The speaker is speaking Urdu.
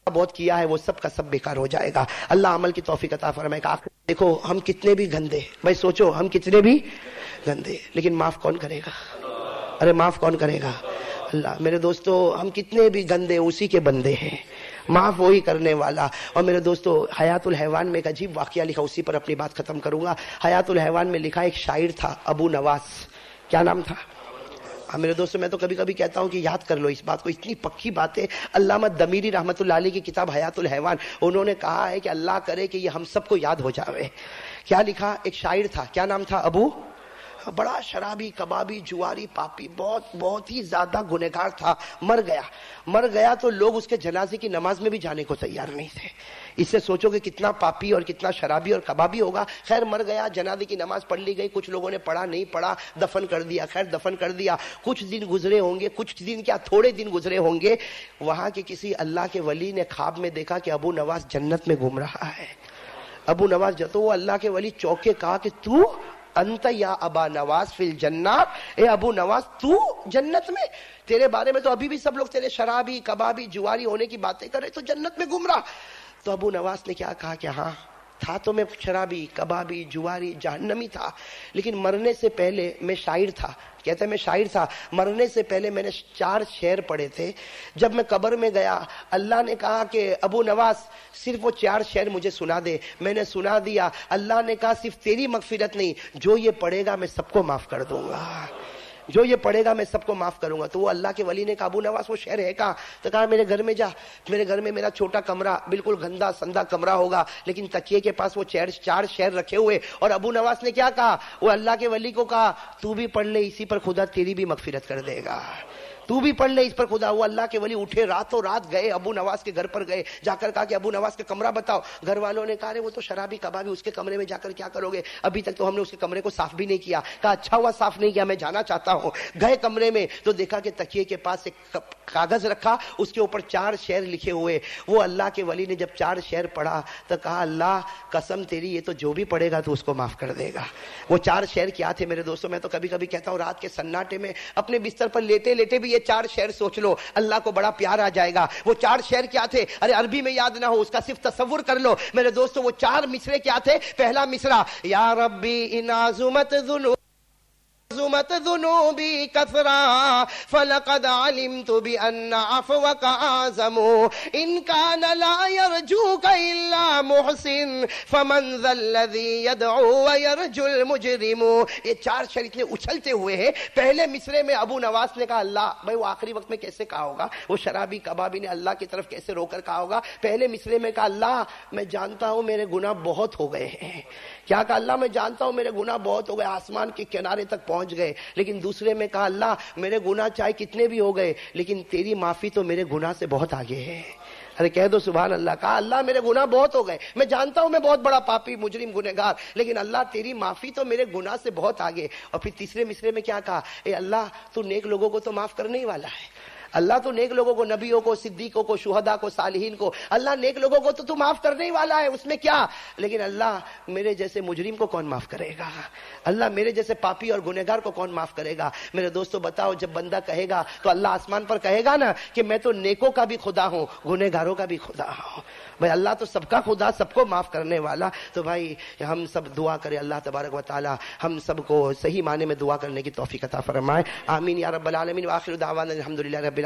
بہت کیا ہے وہ سب کا سب بیکار ہو جائے گا. اللہ عمل کی توفیق عطا فرمائے گا. دیکھو ہم کتنے بھی گندے، بھائی سوچو ہم کتنے بھی گندے، لیکن معاف کون کرے گا؟ ارے معاف کون کرے گا؟ اللہ. میرے دوستو ہم کتنے بھی گندے اسی کے بندے ہیں، معاف وہی کرنے والا. اور میرے دوستو حیات الحیوان میں ایک عجیب واقعہ لکھا، اسی پر اپنی بات ختم کروں گا. حیات الحیوان میں لکھا ایک شاعر تھا ابو نواس. کیا نام تھا؟ میرے دوستو میں تو کبھی کبھی کہتا ہوں کہ یاد کر لو اس بات کو، اتنی پکی بات ہے. علامہ دمیری رحمت اللہ علیہ کی کتاب حیات الحیوان، انہوں نے کہا ہے کہ اللہ کرے کہ یہ ہم سب کو یاد ہو جاوے. کیا لکھا؟ ایک شاعر تھا، کیا نام تھا؟ ابو. بڑا شرابی، کبابی، جواری، پاپی، بہت ہی زیادہ گنہگار تھا. مر گیا تو لوگ اس کے جنازے کی نماز میں بھی جانے کو تیار نہیں تھے. اس سے سوچو کہ کتنا پاپی اور کتنا شرابی اور کبابی ہوگا. خیر مر گیا، جنازے کی نماز پڑھ لی گئی، کچھ لوگوں نے پڑھا، نہیں پڑھا، دفن کر دیا. خیر دفن کر دیا، کچھ دن گزرے ہوں گے، کچھ دن کیا تھوڑے دن گزرے ہوں گے، وہاں کے کسی اللہ کے ولی نے خواب میں دیکھا کہ ابو نواس جنت میں گھوم رہا ہے. ابو نواس تو وہ اللہ کے ولی چوکے کہا کہ تو انت یا ابا نواس فی الجنہ، اے ابو نواس تو جنت میں؟ تیرے بارے میں تو ابھی بھی سب لوگ تیرے شرابی، کبابی، جواری ہونے کی باتیں کر رہے، تو جنت میں گھوم رہا. تو ابو نواس نے کیا کہا کہ ہاں تھا تو میں شرابی، کبابی، جواری، جہنمی تھا، لیکن مرنے سے پہلے میں شاعر تھا. کہتے ہیں میں شاعر تھا، مرنے سے پہلے میں نے 4 شعر پڑھے تھے. جب میں قبر میں گیا اللہ نے کہا کہ ابو نواس صرف وہ 4 شعر مجھے سنا دے. میں نے سنا دیا. اللہ نے کہا صرف تیری مغفرت نہیں، جو یہ پڑھے گا میں سب کو معاف کر دوں گا، جو یہ پڑھے گا میں سب کو معاف کروں گا. تو وہ اللہ کے ولی نے کہا ابو نواس وہ شعر ہے کہاں؟ تو کہا میرے گھر میں جا. میرے گھر میں میرا چھوٹا کمرہ، بالکل گندا سندا کمرہ ہوگا، لیکن تکیے کے پاس وہ 4 شعر رکھے ہوئے. اور ابو نواس نے کیا کہا؟ وہ اللہ کے ولی کو کہا تو بھی پڑھ لے، اسی پر خدا تیری بھی مغفرت کر دے گا، تو بھی پڑھ لے اس پر خدا. وہ اللہ کے ولی اٹھے، راتوں رات گئے ابو نواس کے گھر پر گئے، جا کر کہا کہ ابو نواس کا کمرہ بتاؤ. گھر والوں نے کہا وہ تو شرابی کبابی، اس کے کمرے میں جا کر کیا کرو گے؟ ابھی تک تو ہم نے اس کے کمرے کو صاف بھی نہیں کیا. کہا اچھا ہوا صاف نہیں کیا، میں جانا چاہتا ہوں. گئے کمرے میں تو دیکھا کہ تکیے کے پاس ایک کاغذ رکھا، اس کے اوپر 4 شعر لکھے ہوئے. وہ اللہ کے ولی نے جب 4 شعر پڑھا تو کہا اللہ قسم تیری، یہ تو جو بھی پڑھے گا تو اس کو معاف کر دے گا. وہ 4 شعر کیا تھے میرے دوستوں؟ میں تو کبھی کبھی کہتا ہوں رات کے سناٹے میں اپنے بستر پر لیٹے لیٹے بھی یہ 4 شعر سوچ لو، اللہ کو بڑا پیار آ جائے گا. وہ 4 شعر کیا تھے؟ ارے عربی میں یاد نہ ہو، اس کا صرف تصور کر لو میرے دوستو. وہ 4 مصرے کیا تھے؟ پہلا مصرع یا ربی ان عظمت ذنوبی کثرا فلقد علمت بأن عفوك اعظم ان كان لا يرجوك الا محسن فمن ذا الذي يدعو ويرجو المجرم. یہ 4 شعر اتنے اچھلتے ہوئے ہیں. پہلے مصرے میں ابو نواس نے کہا اللہ، بھائی وہ آخری وقت میں کیسے کہا ہوگا؟ وہ شرابی کبابی نے اللہ کی طرف کیسے رو کر کہا ہوگا؟ پہلے مصرے میں کہا اللہ میں جانتا ہوں میرے گناہ بہت ہو گئے ہیں. کیا کہا؟ اللہ میں جانتا ہوں میرے گناہ بہت ہو گئے، آسمان کے کنارے تک پہنچ گئے. لیکن دوسرے میں کہا اللہ میرے گناہ چاہے کتنے بھی ہو گئے، لیکن تیری معافی تو میرے گناہ سے بہت آگے ہے. ارے کہہ دو سبحان اللہ. کہا اللہ میرے گناہ بہت ہو گئے، میں جانتا ہوں میں بہت بڑا پاپی، مجرم، گنہگار، لیکن اللہ تیری معافی تو میرے گناہ سے بہت آگے. اور پھر تیسرے مصرے میں کیا کہا؟ اے اللہ تو نیک لوگوں کو تو معاف کرنے ہی والا ہے. اللہ تو نیک لوگوں کو، نبیوں کو، صدیقوں کو، شہداء کو، صالحین کو، اللہ نیک لوگوں کو تو معاف کرنے ہی والا ہے، اس میں کیا. لیکن اللہ میرے جیسے مجرم کو کون معاف کرے گا؟ اللہ میرے جیسے پاپی اور گنہگار کو کون معاف کرے گا؟ میرے دوستو بتاؤ جب بندہ کہے گا تو اللہ آسمان پر کہے گا نا کہ میں تو نیکوں کا بھی خدا ہوں، گنہگاروں کا بھی خدا ہوں. بھائی اللہ تو سب کا خدا، سب کو معاف کرنے والا. تو بھائی ہم سب دعا کریں اللہ تبارک و تعالی ہم سب کو صحیح معنی میں دعا کرنے کی توفیق عطا فرمائے. آمین یا رب العالمین. وآخر دعوانا الحمدللہ رب